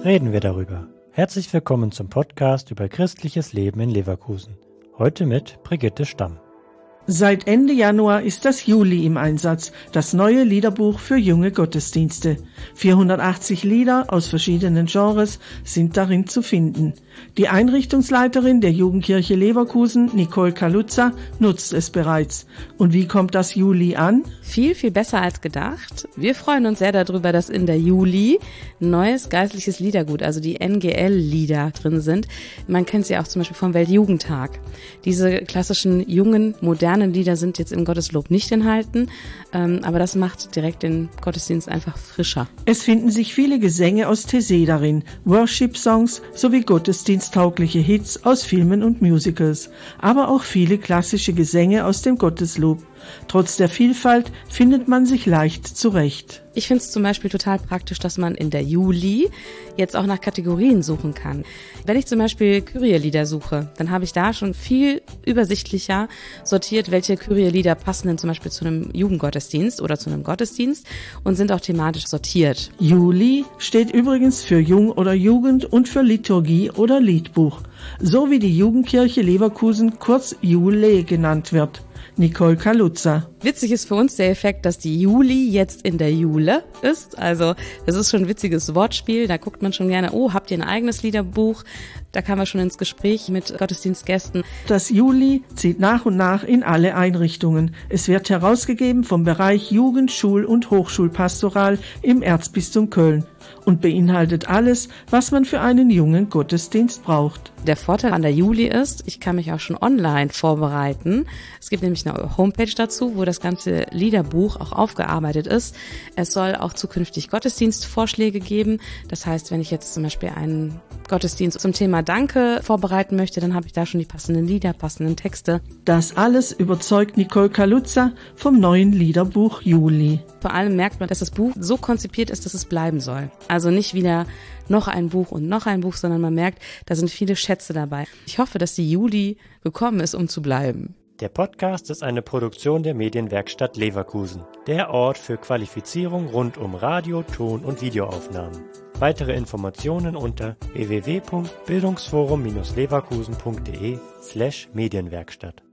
reden wir darüber. Herzlich willkommen zum Podcast über christliches Leben in Leverkusen. Heute mit Brigitte Stamm. Seit Ende Januar ist das Juli im Einsatz, das neue Liederbuch für junge Gottesdienste. 480 Lieder aus verschiedenen Genres sind darin zu finden. Die Einrichtungsleiterin der Jugendkirche Leverkusen, Nicole Kaluza, nutzt es bereits. Und wie kommt das Juli an? Viel besser als gedacht. Wir freuen uns sehr darüber, dass in der Juli neues geistliches Liedergut, also die NGL-Lieder drin sind. Man kennt sie auch zum Beispiel vom Weltjugendtag. Diese klassischen, jungen, modernen Lieder sind jetzt im Gotteslob nicht enthalten, aber das macht direkt den Gottesdienst einfach frischer. Es finden sich viele Gesänge aus Taizé darin, Worship-Songs sowie gottesdiensttaugliche Hits aus Filmen und Musicals, aber auch viele klassische Gesänge aus dem Gotteslob. Trotz der Vielfalt findet man sich leicht zurecht. Ich finde es zum Beispiel total praktisch, dass man in der Juli jetzt auch nach Kategorien suchen kann. Wenn ich zum Beispiel Kyrie-Lieder suche, dann habe ich da schon viel übersichtlicher sortiert, welche Kyrie-Lieder passen denn zum Beispiel zu einem Jugendgottesdienst oder zu einem Gottesdienst und sind auch thematisch sortiert. Juli steht übrigens für Jung oder Jugend und für Liturgie oder Liedbuch, so wie die Jugendkirche Leverkusen kurz Jule genannt wird. Nicole Kaluza. Witzig ist für uns der Effekt, dass die Juli jetzt in der Jule ist. Also das ist schon ein witziges Wortspiel. Da guckt man schon gerne, oh, habt ihr ein eigenes Liederbuch? Da kamen wir schon ins Gespräch mit Gottesdienstgästen. Das Juli zieht nach und nach in alle Einrichtungen. Es wird herausgegeben vom Bereich Jugend-, Schul- und Hochschulpastoral im Erzbistum Köln und beinhaltet alles, was man für einen jungen Gottesdienst braucht. Der Vorteil an der Juli ist, ich kann mich auch schon online vorbereiten. Es gibt nämlich eine Homepage dazu, wo das ganze Liederbuch auch aufgearbeitet ist. Es soll auch zukünftig Gottesdienstvorschläge geben. Das heißt, wenn ich jetzt zum Beispiel einen Gottesdienst zum Thema Danke vorbereiten möchte, dann habe ich da schon die passenden Lieder, passenden Texte. Das alles überzeugt Nicole Kaluza vom neuen Liederbuch Juli. Vor allem merkt man, dass das Buch so konzipiert ist, dass es bleiben soll. Also nicht wieder noch ein Buch und noch ein Buch, sondern man merkt, da sind viele Schätze dabei. Ich hoffe, dass die Juli gekommen ist, um zu bleiben. Der Podcast ist eine Produktion der Medienwerkstatt Leverkusen, der Ort für Qualifizierung rund um Radio-, Ton- und Videoaufnahmen. Weitere Informationen unter www.bildungsforum-leverkusen.de/Medienwerkstatt.